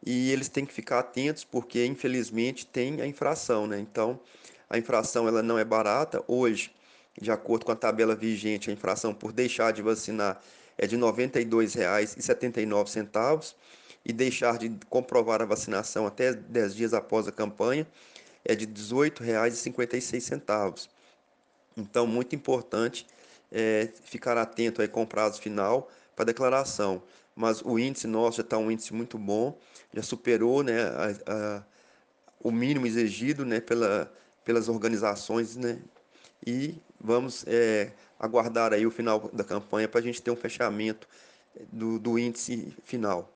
e eles têm que ficar atentos porque, infelizmente, tem a infração, né? Então, a infração ela não é barata. Hoje, de acordo com a tabela vigente, a infração por deixar de vacinar é de R$ 92,79 e deixar de comprovar a vacinação até 10 dias após a campanha é de R$ 18,56. Então, muito importante ficar atento aí com o prazo final para a declaração. Mas o índice nosso já está um índice muito bom, já superou, né, o mínimo exigido, né, pelas organizações, né, e vamos aguardar aí o final da campanha para a gente ter um fechamento do índice final.